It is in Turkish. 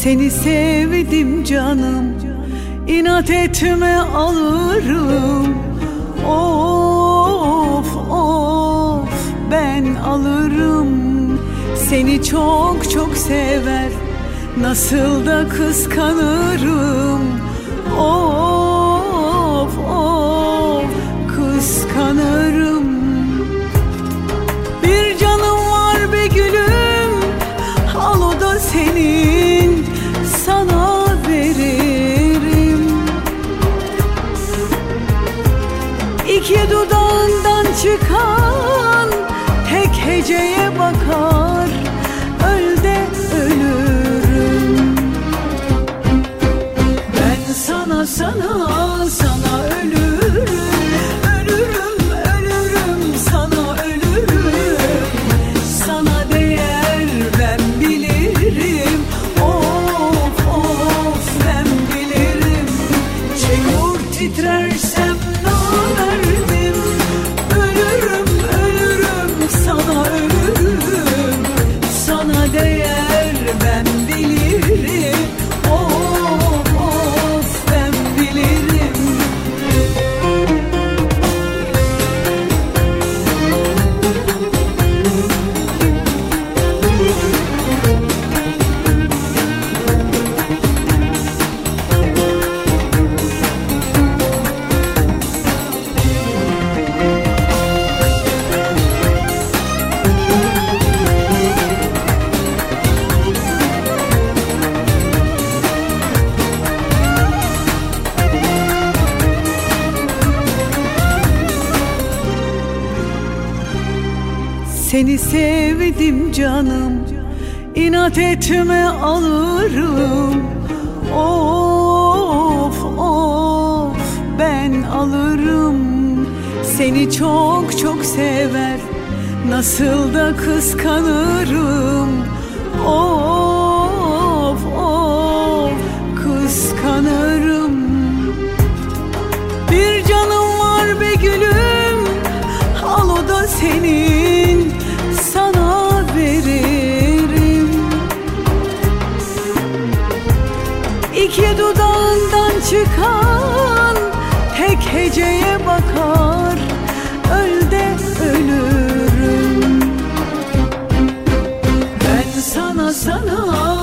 Seni sevdim canım, inat etme alırım. Of of ben alırım. Seni çok çok sever, nasıl da kıskanırım. Of of kıskanırım. Bir canım var be gülüm, al o da senin, sana veririm. İki dudağından çıkan tek heceye bakar, öl de ölürüm. Ben sana ölürüm, ölürüm, ölürüm, sana ölürüm. Sana değer ben bilirim, of of ben bilirim. Çekur titrersem namerdim, ölürüm, ölürüm, sana ölürüm. Sana değer ben bilirim, of of ben bilirim. Seni sevdim canım, inat etme alırım. Of of ben alırım. Seni çok çok sever, nasıl da kıskanırım. Of of kıskanırım. Bir canım var be gülüm, al o da senin, sana veririm. İki dudağından çıkan tek heceye bakar, öl de ölürüm. Ben sana